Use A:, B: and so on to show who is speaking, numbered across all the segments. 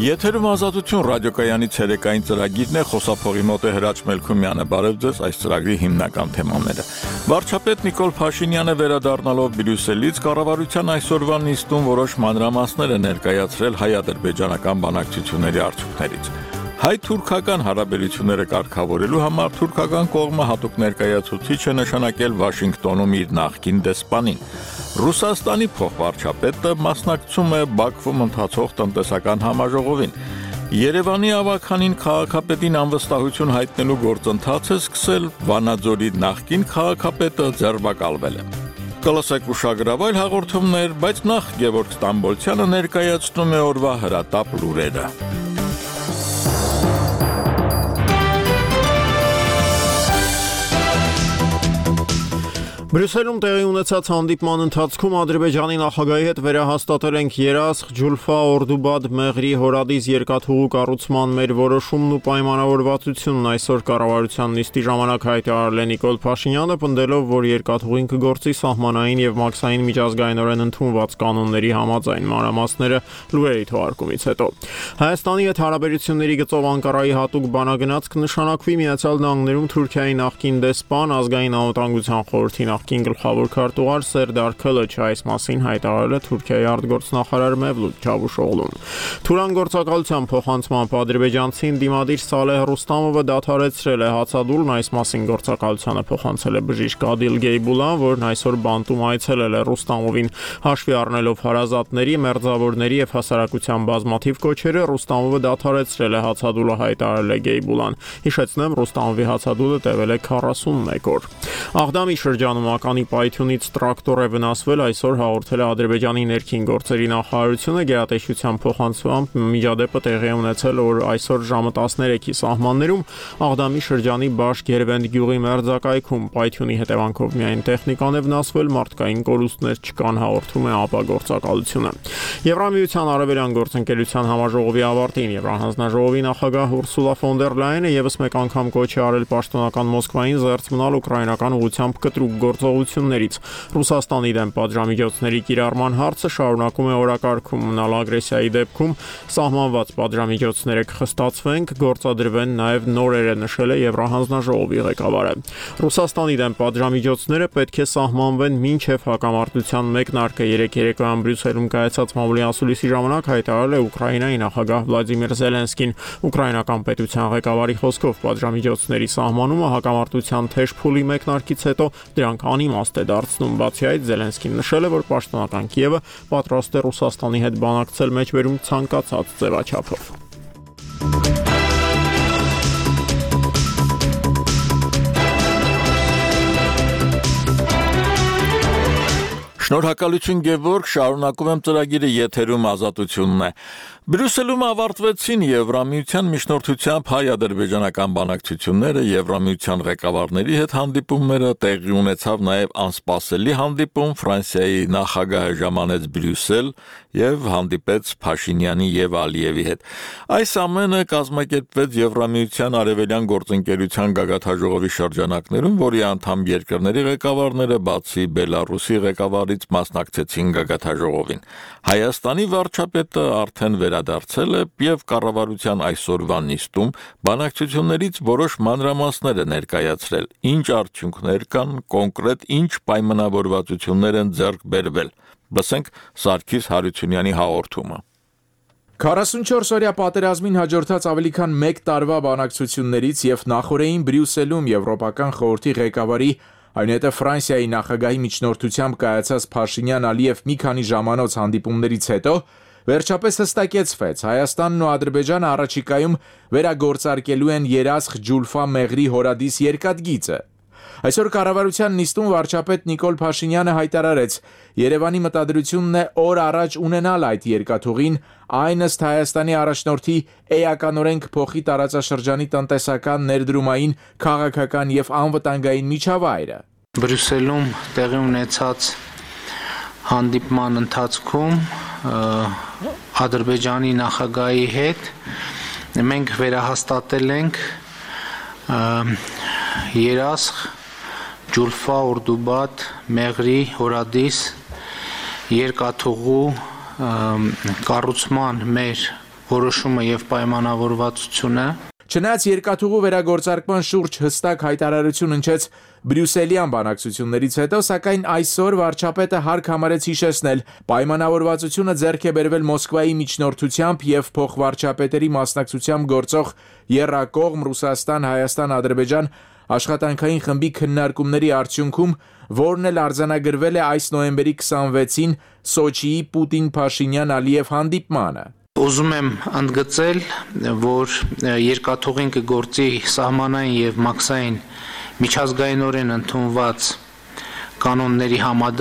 A: Եթերում ազատություն ռադիոկայանի ցերեկային ծրագիրն է, խոսափողի մոտ է Հրաչ Մելքումյանը, բարև ձեզ, այս ծրագրի հիմնական թեմաները։ Վարչապետ Նիկոլ Փաշինյանը վերադառնալով Բրյուսելից կառավարության այսօրվա նիստում որոշ մանրամասներ է ներկայացրել հայ-ադրբեջանական բանակցությունների արդյունքներից։ Հայ-թուրքական հարաբերությունները կարգավորելու համար թուրքական կողմը հատուկ ներկայացուցիչ է նշանակել Վաշինգտոնում իր նախկին դեսպանին։ Ռուսաստանի փոխվարչապետը մասնակցում է Բաքվում ընթացող տնտեսական համաժողովին։ Երևանի ավագանին քաղաքապետին անվստահություն հայտնելու գործընթացը սկսել Վանաձորի նախկին քաղաքապետը ձերբակալվել է։ Կլսեք ուշագրավ այլ հաղորդումներ, բայց նախ Գևորգ Ստամբոլցյանը ներկայացնում է օրվա հրատապ լուրերը։
B: Բրյուսելում տեղի ունեցած հանդիպման ընթացքում Ադրբեջանի նախագահի հետ վերահաստատել ենք Երասխ, Ջուլֆա, Օրդուբադ, Մեղրի, Հորադիս երկաթուղու կառուցման մեր որոշումն ու պայմանավորվածությունն այսօր կառավարության նիստի ժամանակ հայտարարել է Նիկոլ Փաշինյանը, պնդելով, որ երկաթուղին կգործի սահմանային եւ մաքսային միջազգայինորեն ընդունված կանոնների համաձայն մանրամասները լուրերի թողարկումից հետո։ Հայաստանի հետ հարաբերությունների գծով Անկարայի հատուկ բանագնաց կնշանակվի Միացյալ Նահանգներում Թուրքիայի նախկին դեսպան, ազգային անվտանգության խորհրդի նախկին գլխավոր քարտուղար Սերդար Քլիչը այս մասին հայտարարել է Թուրքիայի արտգործնախարար Մևլութ Չավուշօղլուն։ Թուրան գործակալության փոխանցմամբ ադրբեջանցին դիմադիր Սալեհ Ռուստամովը դադարեցրել է հացադուլն, այս մասին գործակալությանը փոխանցել է բժիշկ Ադիլ Գեյբուլան, որն այսօր բանտում այցելել է Ռուստամովին, հաշվի առնելով հարազատների, մերձավորների եւ հասարակության բազմաթիվ կոչերը, Ռուստամովը դադարեցրել է հացադուլը, հայտարարել է Գեյբուլան։ Հիշեցնեմ, Ռուստամովի հացադուլը տևել է 41 օր։ Աղդամի շրջանում Ականի պայթյունից տրակտոր է վնասվել, այսօր հաղորդել է Ադրբեջանի ներքին գործերի նախարարությունը, գերատեսչության փոխանցմամբ միջադեպը տեղի ունեցել որ այսօր ժամը 13-ի սահմաններում Աղդամի շրջանի Բաշ-Գերվենդ գյուղի մերձակայքում պայթյունի հետևանքով միայն տեխնիկան է վնասվել, մարդկային կորուստներ չկան, հաղորդում է ԱՊԱ գործակալությունը։ Եվրամիության արևելյան գործընկերության համաժողովի ավարտին Եվրահանձնաժողովի նախագահ Ուրսուլա ֆոն դեր Լայենը եւս մեկ անգամ կոչ է արել պաշտոնական Մոսկվային զերծ մնալ ուկրաինական ուղղությամբ կտրուկ գործողություններից։ Ռուսաստանի դեմ պատժամիջոցների կիրառման հարցը շարունակում է օրակարգում մնալ ագրեսիայի դեպքում սահմանված պատժամիջոցները կխստացվեն, գործադրվեն նաև նորերը, նշել է Եվրահանձնաժողովի ղեկավարը։ Ռուսաստանի դեմ պատժամիջոցները պետք է սահմանվեն մինչև հակամարտության մեկնարկը, երեկ երեկոյան Բրյուսելում կայացած մամուլի ասուլիսի ժամանակ հայտարարել է Ուկրաինայի նախագահ Վլադիմիր Զելենսկին։ Ուկրաինական պետության ղեկավարի խոսքով պատժամիջոցների սահմանումը հակամարտության թեժ փուլի մեկնարկից հետո դրանք անիմաստ է դարձնում։ Բացի այդ, Զելենսկին նշել է, որ պաշտոնական Կիևը պատրաստ է Ռուսաստանի հետ բանակցել մեջբերում ցանկացած ձևաչափով։
A: Շնորհակալություն Գևորգ, շարունակում եմ ծրագիրը, եթերում ազատությունն է։ Բրյուսելում ավարտվեցին Եվրամիության միջնորդությամբ հայ-ադրբեջանական բանակցությունները, Եվրամիության ղեկավարների հետ հանդիպումները, տեղի ունեցավ նաև անսպասելի հանդիպում, Ֆրանսիայի նախագահը ժամանեց Բրյուսել եւ հանդիպեց Փաշինյանի եւ Ալիևի հետ։ Այս ամենը կազմակերպվեց Եվրամիության արևելյան գործընկերության գագաթնաժողովի շրջանակներում, որի անդամ երկրների ղեկավարները բացի Բելարուսի ղեկավարից մասնակցեցին գագաթնաժողովին։ Հայաստանի վարչապետը արդեն վերադարձել է եւ կառավարության այսօրվա նիստում բանակցություններից որոշ մանրամասներ է ներկայացրել։ Ինչ արդյունքներ կան, կոնկրետ ինչ պայմանավորվածություններ են ձեռք բերվել։ Լսենք Սարգիս Հարությունյանի հաղորդումը։
C: 44-օրյա պատերազմին հաջորդած ավելի քան 1 տարվա բանակցություններից եւ նախորդին Բրյուսելում Եվրոպական խորհրդի ղեկավարի, այնուհետև Ֆրանսիայի նախագահի միջնորդությամբ կայացած Փաշինյան-Ալիև մի քանի ժամանոց հանդիպումներից հետո վերջապես հստակեցվեց Հայաստանն ու Ադրբեջանը առաջիկայում վերագործարկելու են Երասխ, Ջուլֆա, Մեղրի, Հորադիս երկաթգիծը։ Այսօր կառավարության նիստում վարչապետ Նիկոլ Փաշինյանը հայտարարեց. Երևանի մտադրությունն է օր առաջ ունենալ այդ երկաթուղին, այն ըստ Հայաստանի առաջնորդի էականորեն կփոխի տարածաշրջանի տնտեսական, ներդրումային, քաղաքական եւ անվտանգային միջավայրը։
D: Բրյուսելում տեղի ունեցած հանդիպման ընթացքում Ադրբեջանի նախագահի հետ մենք վերահաստատել ենք Երասխ, Ջուլֆա, Օրդուբադ, Մեղրի, Հորադիս երկաթուղու կառուցման մեր որոշումը եւ պայմանավորվածությունը։
C: Չնայած երկաթուղու վերագործարկման շուրջ հստակ հայտարարություն հնչեց Բրյուսելյան բանակցություններից հետո, սակայն այսօր վարչապետը հարկ համարեց հիշեցնել, պայմանավորվածությունը ձեռք է բերվել Մոսկվայի միջնորդությամբ եւ փոխվարչապետերի մասնակցությամբ գործող եռակողմ Ռուսաստան, Հայաստան, Ադրբեջան աշխատանքային խմբի քննարկումների արդյունքում, որն էլ արձանագրվել է այս նոյեմբերի 26-ին Սոչիի Պուտին-Փաշինյան-Ալիև հանդիպմանը։
D: Ուզում եմ ընդգծել, որ երկաթուղին կգործի սահմանային եւ մաքսային միջազգայինորեն ընդունված կանոնների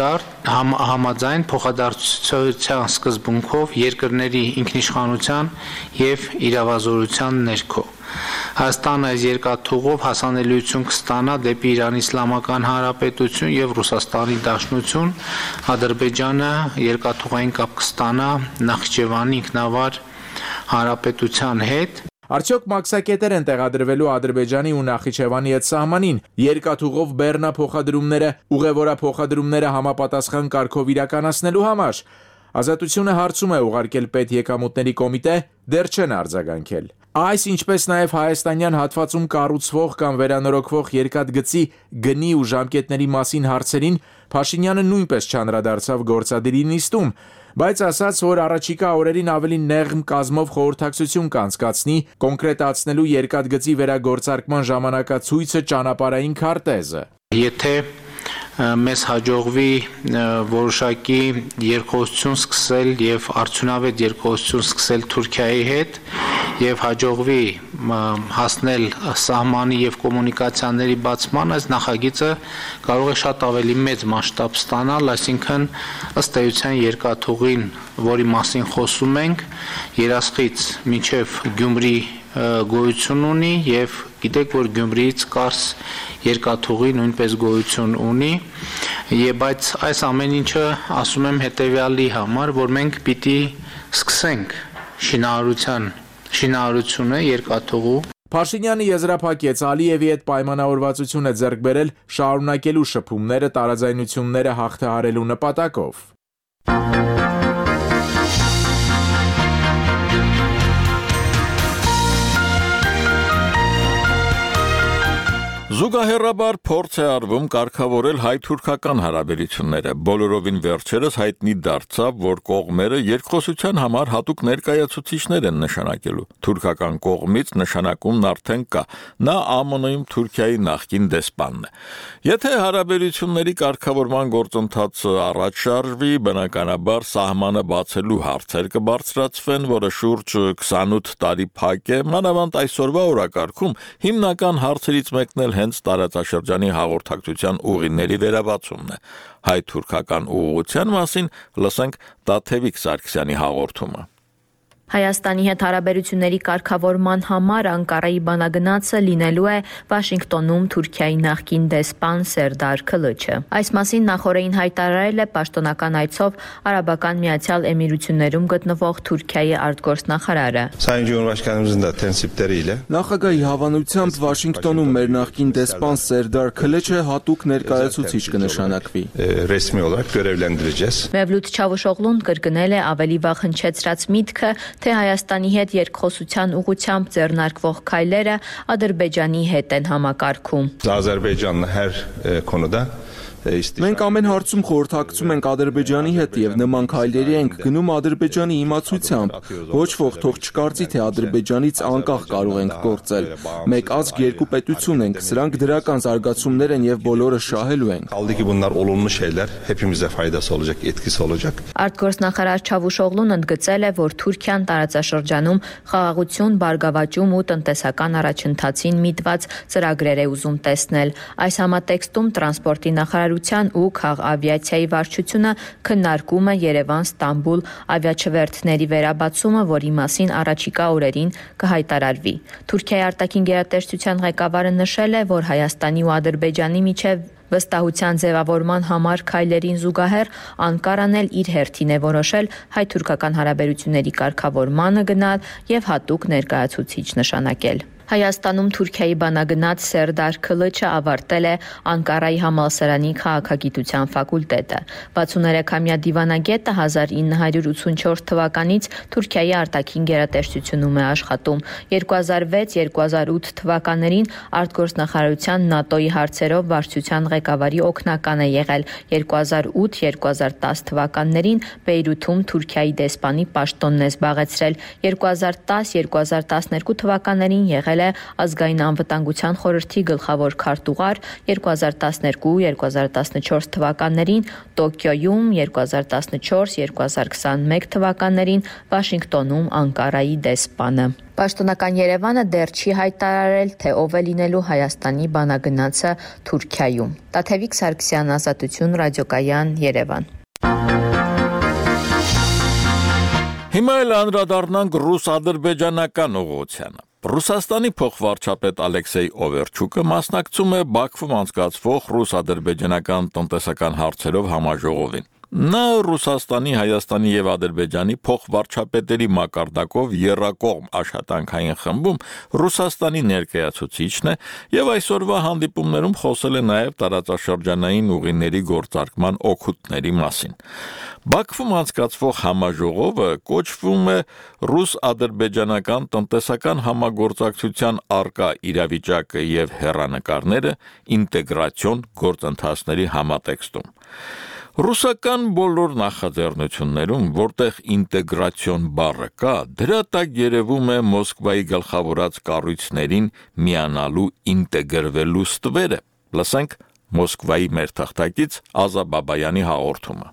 D: համաձայն փոխադարձության սկզբունքով երկրների ինքնիշխանության եւ իրավազորության ներքո։ Հայաստանը այս երկաթուղով հասանելիություն կստանա դեպի Իրանի Իսլամական Հանրապետություն եւ Ռուսաստանի Դաշնություն, Ադրբեջանը երկաթուղային կապ կստանա Նախիջևանի ինքնավար հանրապետության հետ։
C: Արդյոք մաքսակետեր են տեղադրվելու Ադրբեջանի ու Նախիջևանի հետ սահմանին, երկաթուղով բեռնափոխադրումները, ուղևորափոխադրումները համապատասխան կարգով իրականացնելու համար։ Ազատությունը հարցում է ուղարկել պետեկամուտների կոմիտե, դեռ չեն արձագանքել։ Այս ինչպես նաև հայաստանյան հատվածում կառուցվող կամ վերանորոգվող երկաթգծի գնի ու ժամկետների մասին հարցերին Փաշինյանը նույնպես չանդրադարձավ գործադիրի նիստում, բայց ասաց, որ առաջիկա օրերին ավելի նեղմ կազմով խորհրդակցություն կանցկացնի, կոնկրետացնելու երկաթգծի վերագործարկման ժամանակացույցը, ճանապարհային քարտեզը։
D: Եթե մեզ հաջողվի որոշակի երկխոսություն սկսել եւ արդյունավետ երկխոսություն սկսել Թուրքիայի հետ եւ հաջողվի հասնել սահմանի եւ կոմունիկացիաների բացման, այս նախագիծը կարող է շատ ավելի մեծ մասշտաբ ստանալ, այսինքն ըստ էության երկաթուղին, որի մասին խոսում ենք, Երասխից մինչեւ Գյումրի գոյություն ունի եւ գիտեք, որ Գյումրիից Կարս երկաթուղի նույնպես գոյություն ունի, բայց այս ամեն ինչը ասում եմ հետեւյալի համար, որ մենք պիտի սկսենք շինարարությունը երկաթուղու։
C: Փաշինյանը եզրափակեց Ալիևի հետ պայմանավորվածություն է ձեռք բերել շարունակելու շփումները տարաձայնությունները հաղթահարելու նպատակով։
A: Զուգահեռաբար փորձ է արվում կարգավորել հայ-թուրքական հարաբերությունները։ Բոլորովին վերջերս հայտնի դարձավ, որ կողմերը երկխոսության համար հատուկ ներկայացուցիչներ են նշանակելու։ Թուրքական կողմից նշանակումն արդեն կա։ Նա ԱՄՆ-ում Թուրքիայի նախկին դեսպանն է։ Եթե հարաբերությունների կարգավորման գործընթացը առաջ շարժվի, բնականաբար սահմանը բացելու հարցեր կբարձրացվեն, որը շուրջ 28 տարի փակ է, մանավանդ այսօրվա օրակարգում հիմնական հարցերից մեկն էլ հենց տարածաշրջանի հաղորդակցության ուղիների վերաբացումն է։ Հայ-թուրքական ուղղության մասին լսենք Տաթևիկ Սարգսյանի հաղորդումը։
E: Հայաստանի հետ հարաբերությունների կարգավորման համար Անկարայի բանագնացը լինելու է Վաշինգտոնում Թուրքիայի նախկին դեսպան Սերդար Քլիչը։ Այս մասին նախորդին հայտարարել է պաշտոնական այցով Արաբական Միացյալ Էմիրություններում գտնվող Թուրքիայի արտգործնախարարը։
F: Նախագահի հավանությամբ Վաշինգտոնում մեր նախկին դեսպան Սերդար Քլիչը հատուկ ներկայացուցիչ կնշանակվի։
E: Մևլութ Չավուշօղլուն կրկնել է ավելի վաղ հնչեցրած միտքը, թե Հայաստանի հետ երկխոսության ուղղությամբ ձեռնարկվող քայլերը Ադրբեջանի հետ են համակարգում։
F: Մենք ամեն հարցում խորհրդակցում ենք Ադրբեջանի հետ եւ նման քայլերի ենք գնում Ադրբեջանի իմացությամբ։ Ոչ ոք թող չկարծի, թե Ադրբեջանից անկախ կարող ենք գործել։ Մեկ ազգ երկու պետություն ենք, սրանք դրական զարգացումներ են եւ բոլորը շահելու են։
E: Արտգործնախարար Չավուշօղլուն ընդգծել է, որ Թուրքիան տարածաշրջանում խաղաղություն, բարգավաճում ու տնտեսական առաջընթացին միտված ծրագրեր է ուզում տեսնել։ Այս համատեքստում տրանսպորտի նախարարության ու քաղավիացիայի վարչությունը քննարկում է Երևան-Ստամբուլ ավիաչվերթների վերաբացումը, որի մասին առաջիկա օրերին կհայտարարվի։ Թուրքիայի արտաքին գերատեսչության ղեկավարը նշել է, որ Հայաստանի ու Ադրբեջանի միջև վստահության ձևավորման համար քայլերին զուգահեռ Անկարան էլ իր հերթին է որոշել հայ-թուրքական հարաբերությունների կարգավորմանը գնալ եւ հատուկ ներկայացուցիչ նշանակել։ Հայաստանում Թուրքիայի բանագնաց Սերդար Քլիչը ավարտել է Անկարայի համալսարանի քաղաքագիտության ֆակուլտետը։ 63-ամյա դիվանագետը 1984 թվականից Թուրքիայի արտաքին գերատեսչությունում է աշխատում։ 2006-2008 թվականներին արտգործնախարարության ՆԱՏՕ-ի հարցերով վարչության ղեկավարի օգնական է եղել։ 2008-2010 թվականներին Բեյրութում Թուրքիայի դեսպանի պաշտոնն է զբաղեցրել։ 2010-2012 թվականներին եղել է ազգային անվտանգության խորհրդի գլխավոր քարտուղար, 2012-2014 թվականներին Տոկիոյում, 2014-2021 թվականներին Վաշինգտոնում Անկարայի դեսպանը։ Պաշտոնական Երևանը դեռ չի հայտարարել, թե ով է լինելու Հայաստանի բանագնացը Թուրքիայում։ Տաթևիկ Սարգսյան, Ազատություն, ռադիոկայան, Երևան։
A: Հիմա էլ անդրադառնանք ռուս-ադրբեջանական ուղղությանը։ Ռուսաստանի փոխվարչապետ Ալեքսեյ Օվերչուկը մասնակցում է Բաքվում անցկացվող ռուս-ադրբեջանական տնտեսական հարցերով համաժողովին։ Նա Ռուսաստանի, Հայաստանի եւ Ադրբեջանի փոխվարչապետերի մակարդակով եռակողմ աշխատանքային խմբում Ռուսաստանի ներկայացուցիչն է եւ այսօրվա հանդիպումներում խոսել է նաեւ տարածաշրջանային ուղիների գործարկման օգուտների մասին։ Բաքվում անցկացվող համաժողովը կոչվում է ռուս-ադրբեջանական տնտեսական համագործակցության առկա իրավիճակը եւ հեռանկարները ինտեգրացիոն գործընթացների համատեքստում։ Ռուսական բոլոր նախաձեռնություններում, որտեղ ինտեգրացիոն բառը կա, դրա տակ երևում է Մոսկվայի գլխավորած կառույցներին միանալու ինտեգրվելու ստվերը։ Լսենք Մոսկվայի մեր թղթակից Ազա Բաբայանի հաղորդումը։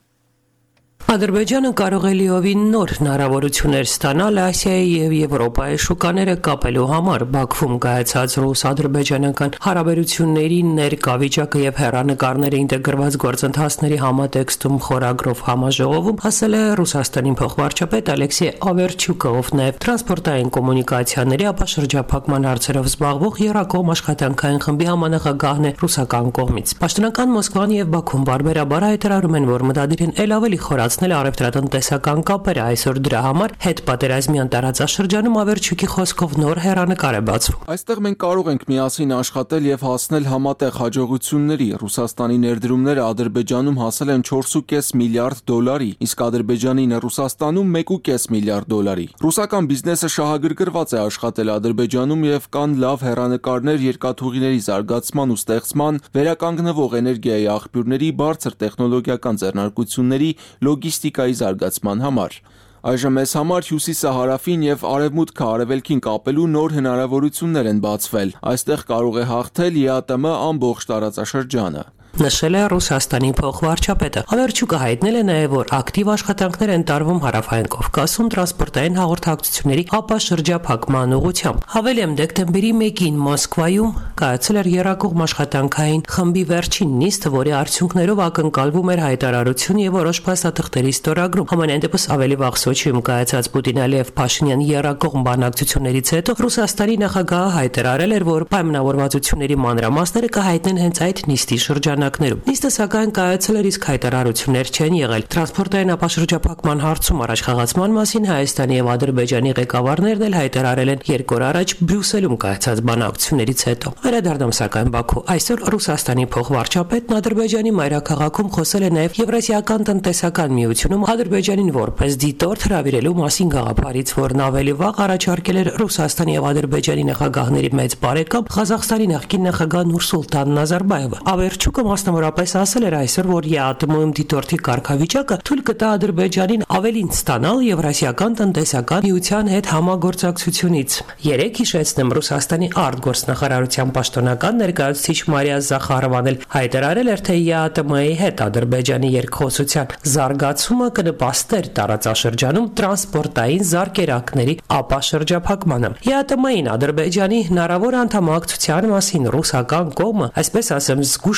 G: Ադրբեջանը կարող է լիովին նոր հնարավորություններ ստանալ Ասիայի եւ Եվրոպայի շուկաները կապելու համար։ Բաքվում կայացած ռուս-ադրբեջանական հարաբերությունների ներկա վիճակը եւ հեռանկարները ինտեգրված գործընթացների համատեքստում խորագրով համաժողովում ասել է Ռուսաստանի փոխվարչապետ Ալեքսեյ Օվերչուկը, ով նաեւ տրանսպորտային կոմունիկացիաների ապաշրջափակման հարցերով զբաղվող եռակողմ աշխատանքային խմբի համանախագահն է ռուսական կողմից։ Պաշտոնական Մոսկվան եւ Բաքուն բարբերաբար հայտարարում են, որ մտադիր են ել ավելի խորացնել առևտրատնտեսական կապերը։ Այսօր դրա համար հետպատերազմյան տարածաշրջանում Ավերչուկի խոսքով նոր հեռանկար է բացվում։
F: Այստեղ մենք կարող ենք միասին աշխատել եւ հասնել համատեղ հաջողությունների։ Ռուսաստանի ներդրումները Ադրբեջանում հասել են 4.5 միլիարդ դոլարի, իսկ Ադրբեջանին Ռուսաստանում 1.5 միլիարդ դոլարի։ Ռուսական բիզնեսը շահագրգռված է աշխատել Ադրբեջանում եւ կան լավ հեռանկարներ երկաթուղիների զարգացման ու ստեղծման, վերականգնվող էներգիայի աղբյուրների, բարձր տեխնոլոգիական ձեռնարկությունների, լոգիստիկայի զարգացման համար։ Այժմ մեզ համար հյուսիսը հարավին եւ արևմուտքը արևելքին կապելու նոր հնարավորություններ են բացվել։ Այստեղ կարող է հաղթել ԵԱՏՄ ամբողջ տարածաշրջանը։
G: Նշել է Ռուսաստանի փոխվարչապետը։ Ավերչուկը հայտնել է նաև, որ ակտիվ աշխատանքներ են տարվում Հարավային Կովկասում տրանսպորտային հաղորդակցությունների ապաշրջափակման ուղղությամբ։ Հավելեմ, դեկտեմբերի 1-ին Մոսկվայում կայացել էր եռակողմ աշխատանքային խմբի վերջին նիստը, որի արդյունքներով ակնկալվում էր հայտարարություն եւ որոշ փաստաթղթերի ստորագրում։ Համենայն դեպս ավելի վաղ Սոչիում կայացած Պուտին-Ալիև-Փաշինյան եռակողմ բանակցություններից հետո Ռուսաստանի նախագահը հայտարարել էր, որ պայմանավորվածությունների մանրամասները կհայտնեն հենց այդ նիստի շրջանում։ Նիստը սակայն կայացել էր, իսկ հայտարարություններ չեն եղել։ Տրանսպորտային ապաշրջափակման հարցում առաջխաղացման մասին Հայաստանի եւ Ադրբեջանի ղեկավարներն էլ հայտարարել են 2 օր առաջ Բրյուսելում կայացած բանակցություններից հետո։ Վերադառնում սակայն Բաքու, այսօր Ռուսաստանի փոխվարչապետն Ադրբեջանի մայրաքաղաքում խոսել է նաեւ Եվրասիական տնտեսական միությունում Ադրբեջանին որպես դիտորդ հրավիրելու մասին գաղափարից, որն ավելի վաղ առաջարկել էր Ռուսաստանի եւ Ադրբեջանի նախագահների մեծ բարեկամ Ղազախստանի նախկին նախագահ Նուրսուլտան Նազարբաևը։ Ավերչուկը մասնավորապես ասել էր այսօր, որ ԵԱՏՄ-ում դիտորդի կարգավիճակը թույլ կտա Ադրբեջանին ավելին ստանալ Եվրասիական տնտեսական միության հետ համագործակցությունից։ Երեկ հիշեցնեմ, Ռուսաստանի արտգործնախարարության պաշտոնական ներկայացուցիչ Մարիա Զախարովան էլ հայտարարել էր, թե ԵԱՏՄ-ի հետ Ադրբեջանի երկխոսության զարգացումը կնպաստեր տարածաշրջանում տրանսպորտային զարկերակների ապաշրջափակմանը։ ԵԱՏՄ-ին Ադրբեջանի հնարավոր անդամակցության մասին ռուսական կողմը, այսպես ասեմ, զգուշավոր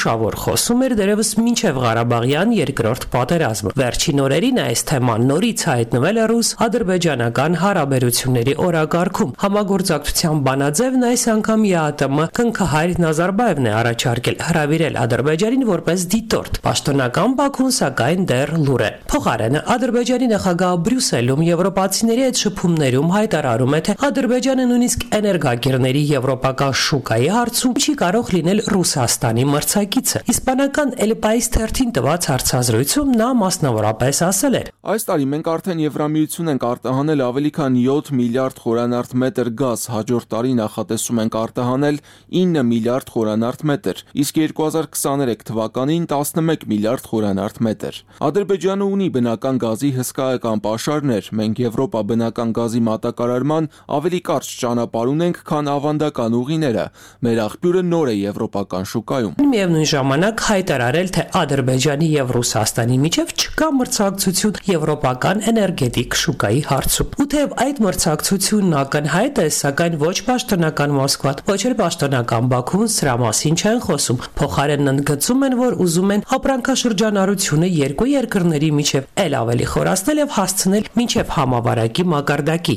G: խոսում էր դերևս մինչև Ղարաբաղյան երկրորդ պատերազմը։ Վերջին օրերին այս թեման նորից հայտնվել է ռուս-ադրբեջանական հարաբերությունների օրակարգում։ Համագործակցության բանաձևն այս անգամ ԵԱՏՄ քնքահայր Նազարբաևն է առաջարկել հրավիրել Ադրբեջանին որպես դիտորդ։ Պաշտոնական Բաքուն սակայն դեռ լուր է։ Փոխարենը Ադրբեջանի նախագահը Բրյուսելում եվրոպացիների հետ շփումներում հայտարարում է, թե Ադրբեջանը նույնիսկ էներգակիրների եվրոպական շուկայի հարցում չի կարող լինել Ռուսաստանի մրցակիցը։ Իսպանական El País թերթին տված հարցազրույցում նա մասնավորապես ասել էր.
F: Այս տարի մենք արդեն Եվրամիություն ենք արտահանել ավելի քան 7 միլիարդ խորանարդ մետր գազ, հաջորդ տարի նախատեսում ենք արտահանել 9 միլիարդ խորանարդ մետր, իսկ 2023 թվականին 11 միլիարդ խորանարդ մետր։ Ադրբեջանը ունի բնական գազի հսկայական պաշարներ, մենք Եվրոպա բնական գազի մատակարարման ավելի կարճ ճանապարհ ունենք, քան ավանդական ուղիները։ Մեր աղբյուրը նոր է եվրոպական շուկայում։
G: Միևնույն ժամանակ հայտարարել, թե Ադրբեջանի եւ Ռուսաստանի միջև չկա մրցակցություն եվրոպական էներգետիկ շուկայի հարցում։ Ու թեև այդ մրցակցությունն ակնհայտ է, սակայն ոչ պաշտոնական Մոսկվան, ոչ էլ պաշտոնական Բաքուն սրա մասին չեն խոսում։ Փոխարենն ընդգծում են, որ ուզում են ապրանքաշրջանառությունը երկու երկրների միջև ել ավելի խորացնել եւ հասցնել մինչև համավարակի մակարդակի։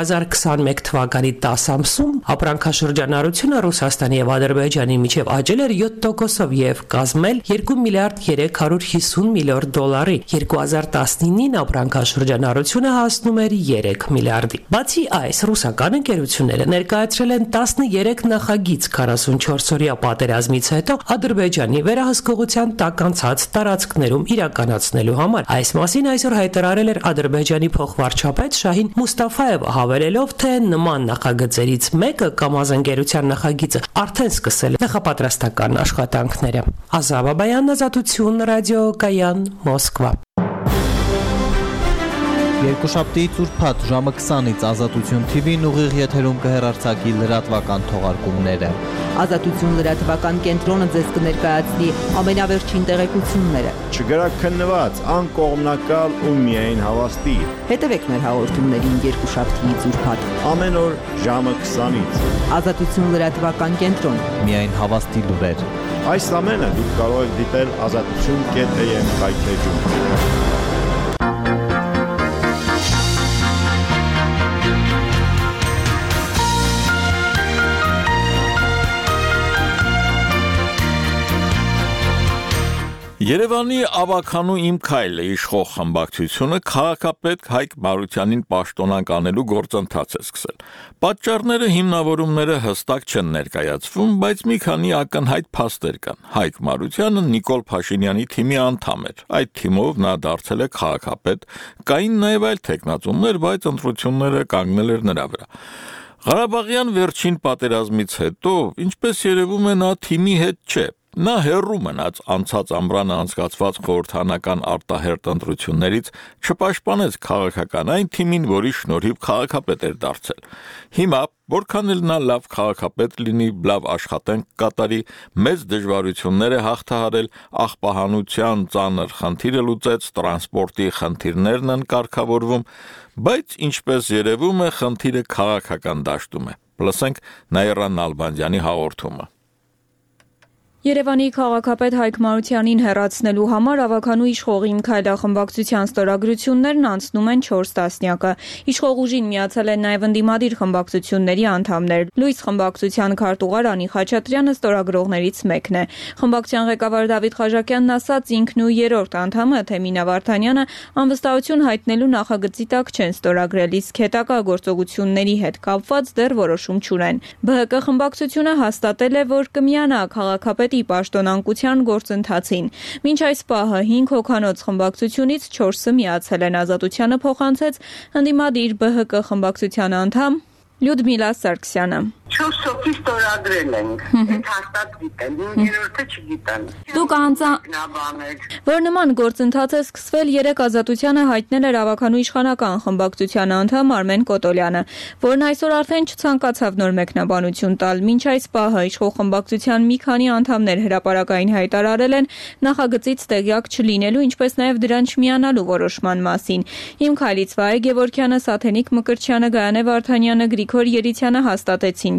G: 2021 թվականի 10 ամսում ապրանքաշրջանառությունը Ռուսաստանի եւ Ադրբեջանի միջև աճել էր 7%-ով եւ կազմել 2 միլիարդ 350 միլիարդ դոլարի։ 2019-ին ապրանքաշրջանառությունը հասնում էր 3 միլիարդի։ Բացի այս, ռուսական ընկերությունները ներկայացրել են 13 նախագիծ 44-օրյա պատերազմից հետո Ադրբեջանի վերահսկողության տակ անցած տարածքներում իրականացնելու համար։ Այս մասին այսօր հայտարարել էր Ադրբեջանի փոխվարչապետ Շահին Մուստաֆայևը, հավելելով, թե նման նախագծերից մեկը կամազընկերության նախագիծը արդեն սկսել է նախապատրաստական աշխատանքները։ Ազատ Բաբայան, Ազատություն, ռադիոկայան, Մոսկվա։
H: Երկուշաբթի ուրբաթ ժամը 20-ից Ազատություն TV-ն ուղիղ եթերում կհեռարձակի լրատվական թողարկումները։
I: Ազատություն լրատվական կենտրոնը ձեզ կներկայացնի ամենավերջին տեղեկությունները։
B: Չգրակ քննված, անկողմնակալ ու միայն հավաստի։
I: Հետևեք մեր հաղորդումներին երկուշաբթիից ուրբաթ
B: Ամեն օր ժամը 20-ից։
I: Ազատություն լրատվական կենտրոն։
H: Միայն հավաստի լուրեր։
B: Այս ամենը դուք կարող եք դիտել azatutun.am կայքեջում։
A: Երևանի ավականու իմ քայլը իշխող խմբակցությունը քաղաքապետ Հայկ Մարությանին պաշտոնանկ անելու գործընթաց է սկսել։ Պատճառները, հիմնավորումները հստակ չեն ներկայացվում, բայց մի քանի ակնհայտ փաստեր կան։ Հայկ Մարությանը Նիկոլ Փաշինյանի թիմի անդամ էր։ Այդ թիմով նա դարձել է քաղաքապետ, կային նաև այլ թեկնածուներ, բայց ընտրությունները կանգնել էր նրա վրա։ Ղարաբաղյան վերջին պատերազմից հետո, ինչպես երևում է, նա թիմի հետ չէ։ Նա հեռու մնաց անցած ամռանը անցկացված խորհրդանական արտահերտ ընտրություններից, չպաշտպանեց քաղաքական այն թիմին, որի շնորհիվ քաղաքապետ էր դարձել։ Հիմա, որքան էլ նա լավ քաղաքապետ լինի, լավ աշխատանք կատարի, մեծ դժվարություններ է հաղթահարել, աղբահանության ծանր խնդիրը լուծեց, տրանսպորտի խնդիրներն են կարգավորվում, բայց ինչպես երևում է, խնդիրը քաղաքական դաշտում է։ Լսենք Նաիրա Նալբանդյանի հաղորդումը։
J: Երևանի քաղաքապետ Հայկ Մարությանին հեռացնելու համար ավականու իշխող Իմ քայլը խմբակցության ստորագրություններն անցնում են 4 տասնյակը։ Իշխող ուժին միացել են նաև ընդդիմադիր խմբակցությունների անդամներ։ Լույս խմբակցության քարտուղար Անի Խաչատրյանը ստորագրողներից մեկն է։ Խմբակցության ղեկավար Դավիթ Խաչակյանն ասաց, ինքն ու երրորդ անդամը Թեմինա Վարդանյանը անվստահություն հայտնելու նախագծի տակ չեն ստորագրել, իսկ հետագա գործողությունների հետ կապված դեռ որոշում չունեն։ ԲՀԿ խմբակցությունը հաստատել է, որ կմիանա քաղաքապետ պաշտոնանկության գործընթացին։ Մինչ այս պահը 5 հոգանոց խմբակցությունից 4-ը միացել են, Ազատությանը փոխանցեց ընդդիմադիր ԲՀԿ խմբակցության անդամ Լյուդմիլա Սարգսյանը։
K: 4 հոգի ստորագրել ենք, այդ հաստատ գիտեն, երրորդը չգիտեն։
J: Դուք որ նման գործընթաց է սկսվել, 3 Ազատությանը հայտնել էր ավականու իշխանական խմբակցության անդամ Արմեն Կոտոլյանը, որն այսօր արդեն չցանկացավ նոր մեկնաբանություն տալ։ Մինչ այս պահը իշխող խմբակցության մի քանի անդամներ հրապարակային հայտարարել են նախագծից տեղյակ չլինելու, ինչպես նաև դրան չմիանալու որոշման մասին։ Իմ քայլից Վահե Գևորգյանը, Սաթենիկ Մկրտչյանը, Գայանե Վարդանյանը, Գրիգոր Երիցյանը հաստատեցին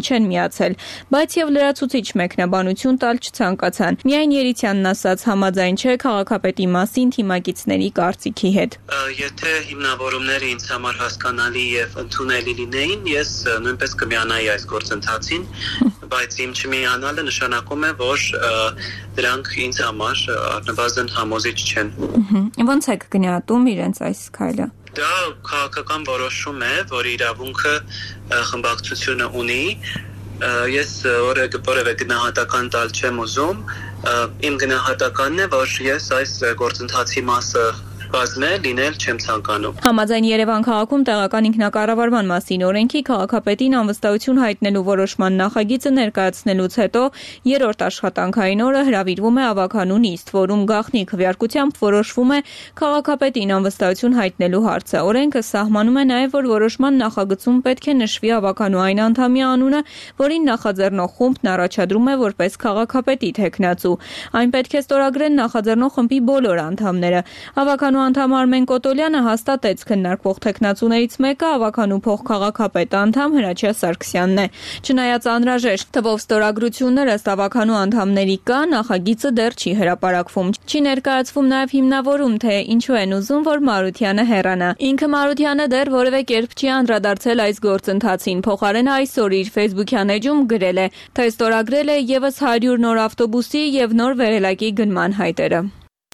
J: չեն միացել, բայց եւ լրացուցիչ մեկնաբանություն տալ չցանկացան։ Միայն Երիցյանն ասաց համաձայն չէ քաղաքապետի մասին թիմակիցների կարծիքի հետ։
L: Եթե հիմնավորումները ինձ համար հասկանալի եւ ընդունելի լինեին, ես նույնպես կմիանայի այս գործընթացին, բայց իմ չմիանալը նշանակում է, որ դրանք ինձ համար առնվազն համոզիչ չեն։
J: Ոնց եք գնահատում իրենց այս քայլը։
L: Դա քաղաքական որոշում է, որ իրավունքը խմբակցությունը ունի։ Ես որևէ գնահատական տալ չեմ ուզում։ Իմ գնահատականն է, որ ես այս գործընթացի մասը լինել չեմ ցանկանում։
J: Համաձայն Երևան քաղաքում տեղական ինքնակառավարման մասին օրենքի քաղաքապետին անվստահություն հայտնելու որոշման նախագիծը ներկայացնելուց հետո երրորդ աշխատանքային օրը հրավիրվում է ավականու նիստ, որում գաղտնի քվեարկությամբ որոշվում է քաղաքապետին անվստահություն հայտնելու հարցը։ Օրենքը սահմանում է նաև, որ որոշման նախագծում պետք է նշվի ավականու այն անդամի անունը, որին նախաձեռնող խումբն առաջադրում է որպես քաղաքապետի թեկնածու։ Այն պետք է ստորագրեն նախաձեռնող խմբի բոլոր անդամները։ Ավականու անդամ Արմեն Կոտոլյանը հաստատեց քննարկվող թեկնածուներից մեկը ավականու փոխքաղաքապետ անդամ Հրաչյա Սարգսյանն է։ Չնայած անհրաժեշտ թվով ստորագրություններ ըստ ավականու անդամների կա, նախագիծը դեռ չի հրապարակվում։ Չի ներկայացվում նաև հիմնավորում, թե ինչու են ուզում, որ Մարությանը հեռանա։ Ինքը Մարությանը դեռ որևէ կերպ չի անդրադարձել այս գործընթացին։ Փոխարենը այսօր իր Facebook-յան էջում գրել է, թե ստորագրել է եւս 100 նոր ավտոբուսի եւ նոր վերելակի գնման հայտերը։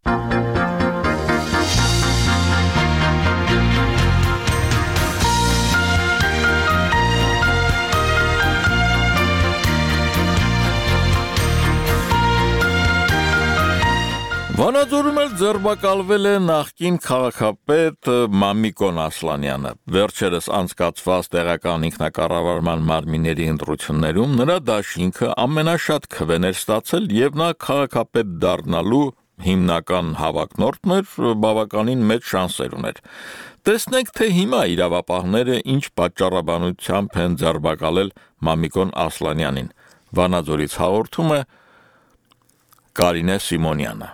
A: Վանաձորում էլ ձերբակալվել է նախկին քաղաքապետ Մամիկոն Ասլանյանը։ Վերջերս անցկացված տեղական ինքնակառավարման մարմինների ընտրություններում նրա դաշինքը ամենաշատ քվեներ ստացել եւ նա քաղաքապետ դառնալու հիմնական հավակնորդն էր, բավականին մեծ շանսեր ուներ։ Տեսնենք, թե հիմա իրավապահները ինչ պատճառաբանությամբ են ձերբակալել Մամիկոն Ասլանյանին։ Վանաձորից հաղորդում է Կարինե Սիմոնյանը։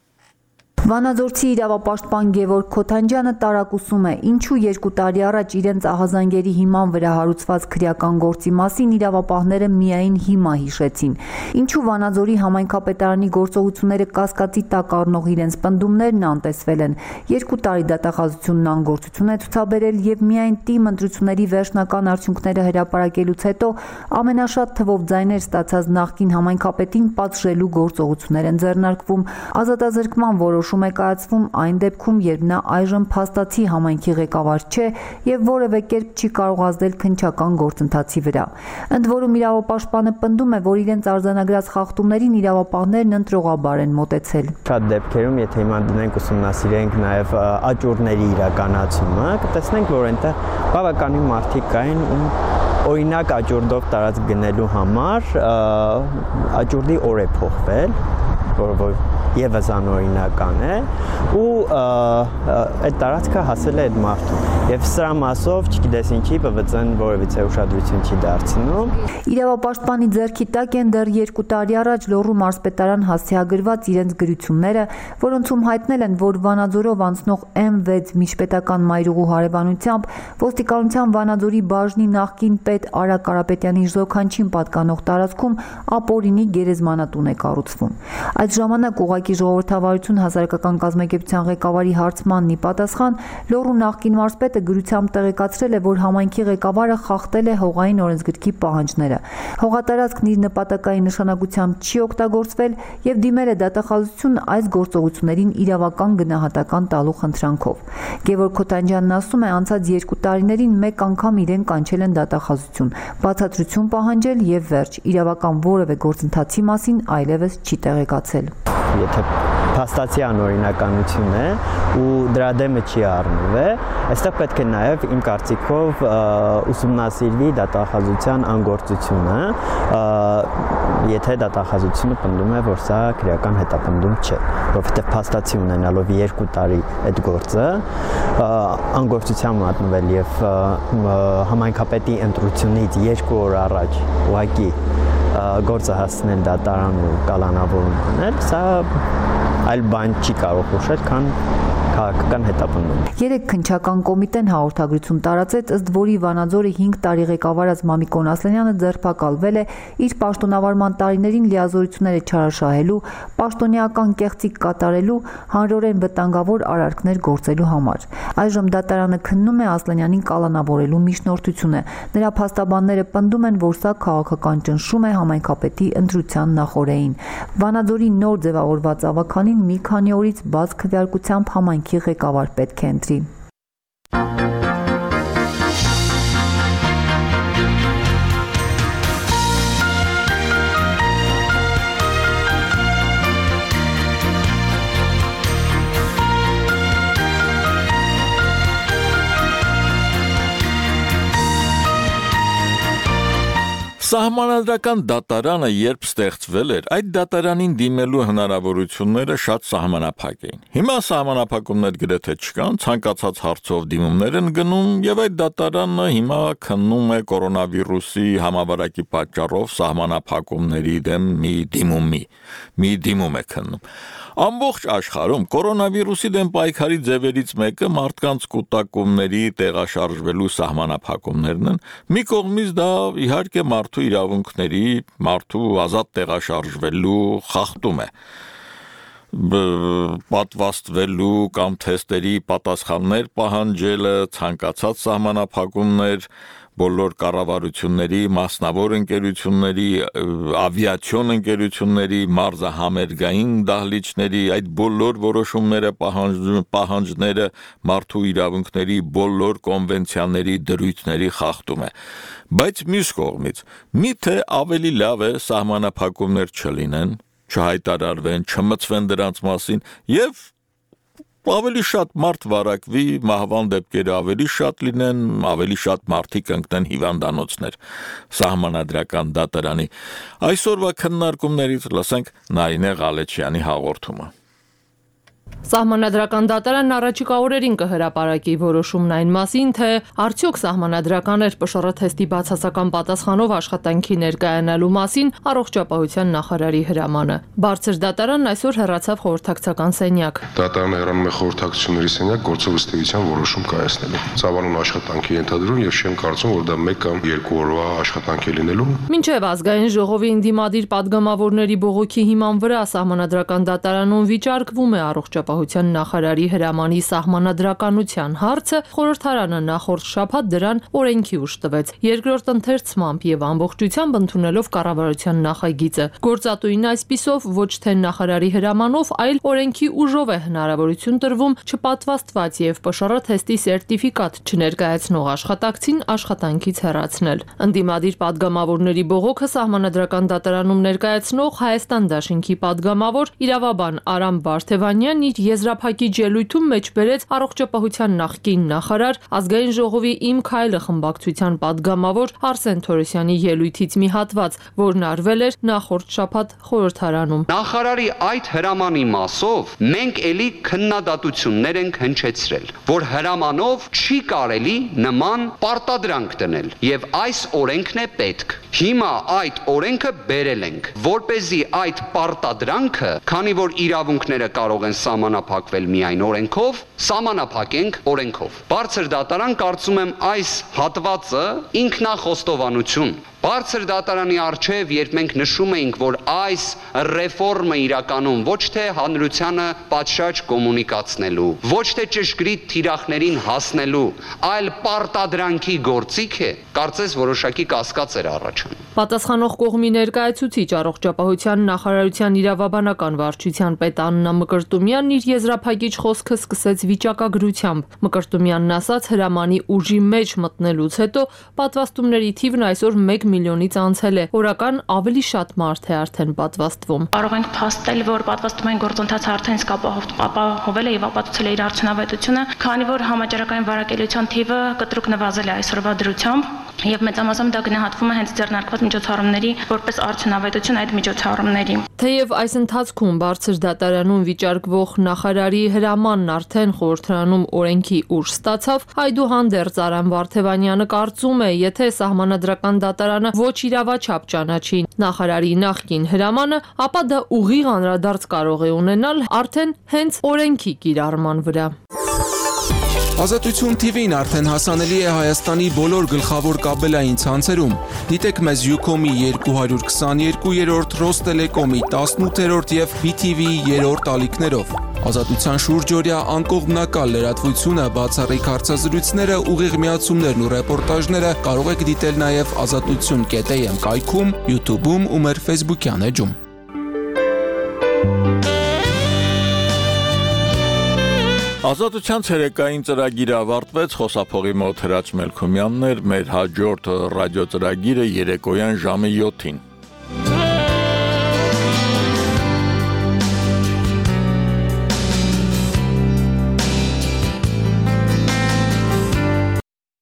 M: Վանաձորցի իրավապաշտպան Գևորգ Քոթանջյանը տարակուսում է, ինչու 2 տարի առաջ իրենց ահազանգերի հիման վրա հարուցված քրեական գործի մասին իրավապահները միայն հիմա հիշեցին։ Ինչու Վանաձորի համայնքապետարանի գործողությունները կասկածի տակ առնող իրենց պնդումներն անտեսվել են։ 2 տարի դատախազությունն անգործություն է ցուցաբերել եւ միայն ՏԻՄ ընտրությունների վերջնական արդյունքները հրապարակելուց հետո ամենաշատ թվով ձայներ ստացած նախկին համայնքապետին պատժելու գործողություններ են ձեռնարկվում։ Ազատազրկման որոշում է կայացվում այն դեպքում, երբ նա այժմ փաստացի համայնքի ղեկավար չէ եւ որևէ կերպ չի կարող ազդել քննչական գործընթացի վրա։ Ընդ որում իրավապաշտպանը պնդում է, որ իրենց արձանագրած խախտումներին իրավապահներն ընտրողաբար են մոտեցել։
N: Շատ դեպքերում, եթե հիմա դնենք ուսումնասիրենք նաեւ աճուրների իրականացումը, կտեսնենք, որ այնտեղ բավականին մարդիկ կային, օրինակ աճուրդով տարած գնելու համար աճուրդի օր է փոխվել, որ եւս անօրինական է ու այդ տարածքը հասել է այդ մարդուն եւ սրա մասով չգիտես ինչի ՊՎԾ-ն որևիցե ուշադրություն չի դարձնում։
M: Իրավապաշտպանի ձեռքի տակ են դեռ 2 տարի առաջ Լոռու մարզպետարան հասցեագրված իրենց գրությունները, որոնցում հայտնել են, որ Վանաձորով անցնող M6 միջպետական մայրուղու հարևանությամբ ոստիկանության Վանաձորի բաժնի նախկին պետ Արա Կարապետյանի Ժողովրդին պատկանող տարածքում ապօրինի գերեզմանատուն է կառուցվում։ Այդ ժամանակ ուղղակի ժողովրդավարություն հասարակական կազմակերպության ղեկավարի հարցմանն ի պատասխան Լոռու նախկին մարզպետը գրությամբ տեղեկացրել է, որ համայնքի ղեկավարը խախտել է հողային օրենսգրքի պահանջները։ Հողատարածքն իր նպատակային նշանակությամբ չի օգտագործվել եւ դիմել է դատախազություն այս գործողություններին իրավական գնահատական տալու խնդրանքով։ Գևորգ Քոթանջյանն ասում է, անցած 2 տարիներին մեկ անգամ իրեն կանչել են դատախազություն, բացատրություն պահանջել եւ վերջ, իրավական որևէ գործընթացի մասին այլևս չի տեղեկացել։
N: Եթե փաստացի անօրինականություն է ու դրա դեմը չի առնվել, այստեղ պետք է նաև իմ կարծիքով ուսումնասիրվի դատախազության անգործությունը, եթե դատախազությունը պնդում է, որ սա քրեական հետապնդում չէ, որովհետև փաստացի ունենալով 2 տարի այդ գործը անգործության մատնվել եւ համայնքապետի ընտրությունից 2 օր առաջ ուղղակի գործը հասցնել դատարան ու կալանավորում անել, սա այլ բան չի կարող ուշել, քան քաղաքական հետապնդում։
M: Երեք քննչական կոմիտեն հաղորդագրություն տարածեց, ըստ որի Վանաձորի 5 տարի ղեկավարած Մամիկոն Ասլանյանը ձերբակալվել է իր պաշտոնավարման տարիներին լիազորությունները չարաշահելու, պաշտոնեական կեղծիք կատարելու, հանրորեն վտանգավոր արարքներ գործելու համար։ Այժմ դատարանը քննում է Ասլանյանին կալանավորելու միջնորդությունը։ Նրա փաստաբանները պնդում են, որ սա քաղաքական ճնշում է համայնքապետի ընտրության նախօրեին։ Վանաձորի նոր ձևավորված ավականին մի քանի օրից բաց քվեարկությամբ համայնքի ղեկավար պետք է ընտրի։
A: Սահմանադրական դատարանը երբ ստեղծվել էր, այդ դատարանին դիմելու հնարավորությունները շատ սահմանափակ էին։ Հիմա սահմանափակումներ գրեթե չկան, ցանկացած հարցով դիմումներ են գնում, եւ այդ դատարանը հիմա քննում է կորոնավիրուսի համավարակի պատճառով սահմանափակումների դեմ մի դիմում է քննում։ Ամբողջ աշխարհում կորոնավիրուսի դեմ պայքարի ձևերից մեկը մարդկանց կուտակումների տեղաշարժվելու սահմանափակումներն են։ Մի կողմից դա իհարկե մարդու իրավունքների, մարդու ազատ տեղաշարժվելու խախտում է։ Պատվաստվելու կամ թեստերի պատասխաններ պահանջելը, ցանկացած սահմանափակումներ, բոլոր կառավարությունների, մասնավոր ընկերությունների, ավիացիոն ընկերությունների, մարզահամերգային դահլիճների, այդ բոլոր որոշումները, պահանջները մարդու իրավունքների բոլոր կոնվենցիաների դրույթների խախտում է։ Բայց մյուս կողմից, միթե ավելի լավ է սահմանափակումներ չլինեն, չհայտարարվեն, չմտցվեն դրանց մասին եւ ավելի շատ մարդ վարակվի, մահվան դեպքերը ավելի շատ լինեն, ավելի շատ մարդիկ ընկնեն հիվանդանոցներ։ Սահմանադրական դատարանի այսօրվա քննարկումներից լսենք Նարինե Ղալեչյանի հաղորդումը։
O: Սահմանադրական դատարանն առաջիկա օրերին կհրապարակի որոշումն այն մասին, թե արդյոք սահմանադրական էր ՊՇՌ թեստի բացասական պատասխանով աշխատանքի ներկայանալու մասին առողջապահության նախարարի հրամանը։ Բարձր դատարանն այսօր հեռացավ խորհրդակցական սենյակ։
P: Դատարանը հեռանում է խորհրդակցությունների սենյակ գործով ըստ էության որոշում կայացնելու։ Ծավալուն աշխատանքի ենթադրում եւ չեմ կարծում, որ դա 1 կամ 2 օրվա աշխատանք է լինելու։
O: Մինչև ազգային ժողովի ընդդիմադիր падգամավորների բողոքի հիման վրա սահմանադրական դատարանում վիճարկվում է առողջապահության նախարարի հրամանի սահմանադրականության հարցը, խորհրդարանը նախորդ շաբաթ դրան օրենքի ուժ տվեց։ Երկրորդ ընթերցմամբ եւ ամբողջությամբ ընդունելով կառավարության նախագիծը։ Գործատուին այսպիսով ոչ թե նախարարի հրամանով, այլ օրենքի ուժով է հնարավորություն տրվում չպատվաստված եւ ՊՇՌ թեստի սերտիֆիկատ չներկայացնող աշխատակցին աշխատանքից հեռացնել։ Ընդդիմադիր падգամավորների բողոքը սահմանադրական դատարանում ներկայացնող Հայաստան դաշինքի падգամավոր իրավաբան Արամ Բարթևանյանն իր եզրափակիչ ելույթում մեջ բերեց առողջապահության նախկին նախարար, ազգային ժողովի Իմ քայլը խմբակցության падգամավոր Արսեն Թորոսյանի ելույթից մի հատված, որն արվել էր նախորդ շաբաթ խորհրդարանում։
Q: Նախարարի այդ հրամանի մասով մենք ելի քննադատություններ ենք հնչեցրել, որ հրամանով չի կարելի նման պարտադրանք դնել եւ այս օրենքն է պետք։ Հիմա այդ օրենքը բերել ենք, որպեսզի այդ պարտադրանքը, քանի որ իրավունքները կարող են սահմանափակվել միայն օրենքով, սահմանափակենք օրենքով։ Բարձր դատարան կարծում եմ այս հատվածը ինքնախոստովանություն։ Բարձր դատարանի առջև, երբ մենք նշում էինք, որ այս ռեֆորմը իրականում ոչ թե հանրությանը պատշաճ կոմունիկացնելու, ոչ թե ճշգրիտ թիրախներին հասնելու, այլ պարտադրանքի գործիք է, կարծես որոշակի կասկած էր առաջանում։
O: Պատասխանող կողմի ներկայացուցիչ առողջապահության նախարարության իրավաբանական վարչության պետ Աննա Մկրտումյանն իր եզրափակիչ խոսքը սկսեց վիճակագրությամբ։ Մկրտումյանն ասաց, հրամանի ուժի մեջ մտնելուց հետո պատվաստումների թիվն այսօր 1 միլիոնից անցել է, օրական ավելի շատ մարդ է արդեն պատվաստվում։
R: Կարող ենք փաստել, որ պատվաստումային գործընթացը արդեն իսկ ապահովել է եւ ապացուցել է իր արդյունավետությունը, քանի որ համաճարակային վարակելիության թիվը կտրուկ նվազել է այսօրվա դրությամբ։ Եվ մեծամասամբ դա գնահատվում է հենց ձեռնարկված միջոցառումների որպես արդյունավետություն այդ միջոցառումների։
O: Թեև այս ընթացքում բարձր դատարանում վիճարկվող նախարարի հրամանն արդեն խորհրդարանում օրենքի ուժ ստացավ, այդուհանդերձ Արամ Վարդևանյանը կարծում է, եթե Սահմանադրական դատարանը ոչ իրավաչափ ճանաչի նախարարի նախկին հրամանը, ապա դա ուղիղ անդրադարձ կարող է ունենալ արդեն հենց օրենքի կիրառման վրա։
F: Ազատություն TV-ն արդեն հասանելի է Հայաստանի բոլոր գլխավոր կաբելային ցանցերում։ Դիտեք մեզ Ucom-ի 222-րդ, Ռոստելեկոմի 18-րդ եւ BTV-ի 3-րդ ալիքներով։ Ազատության շուրջօրյա անկողմնակալ լրատվությունը, բացառիկ հարցազրույցները, ուղիղ միացումներն ու ռեպորտաժները կարող եք դիտել նաեւ azatutsun.am կայքում, YouTube-ում ու մեր Facebook-յան էջում։
A: Ազատության ցերեկային ծրագիրը ավարտվեց, խոսափողի մոտ Հրաչ Մելքումյանն էր, մեր հաջորդ ռադիո ծրագիրը երեկոյան ժամը 7-ին։